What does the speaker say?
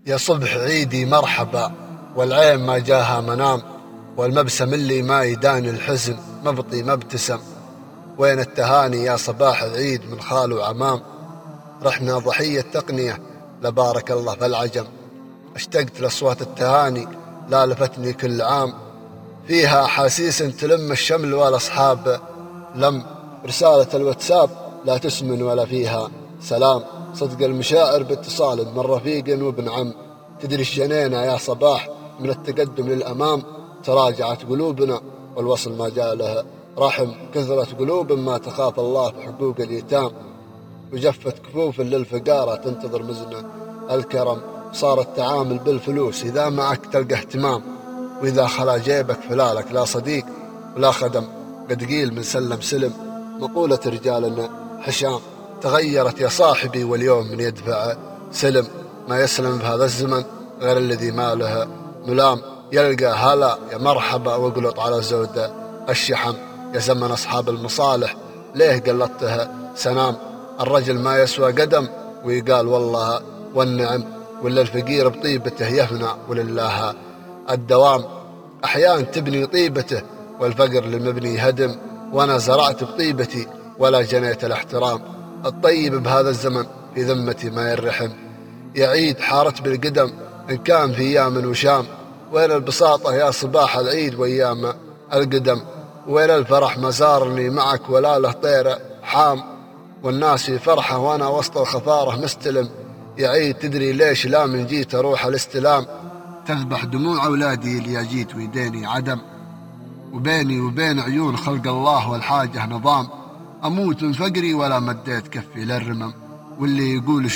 يا صبح عيدي مرحبا، والعين ما جاها منام، والمبسم اللي ما يداني الحزن مبطي مبتسم. وين التهاني يا صباح العيد من خال وعمام؟ رحنا ضحية تقنية لبارك الله في العجم. اشتقت لأصوات التهاني لا لفتني كل عام، فيها أحاسيس تلم الشمل والأصحاب. لم رسالة الواتساب لا تسمن ولا فيها سلام، صدق المشاعر باتصال من رفيق وابن عم. تدري الشنينا يا صباح من التقدم للأمام، تراجعت قلوبنا والوصل ما جاله رحم. كثرت قلوب ما تخاف الله في حقوق اليتام، وجفت كفوف للفقارة تنتظر مزنة الكرم. صار التعامل بالفلوس، إذا معك تلقى اهتمام، وإذا خلا جيبك فلالك لا صديق ولا خدم. قد قيل من سلم سلم مقولة رجالنا حشام. تغيرت يا صاحبي واليوم من يدفع سلم، ما يسلم في هذا الزمن غير الذي ما له ملام. يلقى هلا يا مرحبا واقلط على زود الشحم. يا زمن أصحاب المصالح ليه قلطته سنام؟ الرجل ما يسوى قدم ويقال والله والنعم، ولا الفقير بطيبته يفنى ولله الدوام. أحيان تبني طيبته والفقر للمبني هدم، وأنا زرعت بطيبتي ولا جنيت الاحترام. الطيب بهذا الزمن في ذمتي ما يرحم، يعيد حارت بالقدم إن كان في أيام وشام. وين البساطة يا صباح العيد وأيام القدم؟ وين الفرح ما زارني معك ولا له طير حام؟ والناس في فرحة وأنا وسط الخفارة مستلم. يعيد تدري ليش لا من جيت أروح الاستلام؟ تذبح دموع أولادي اللي جيت ويديني عدم، وبيني وبين عيون خلق الله والحاجة نظام. أموت من فقري ولا مديت كفي للرمم، واللي يقول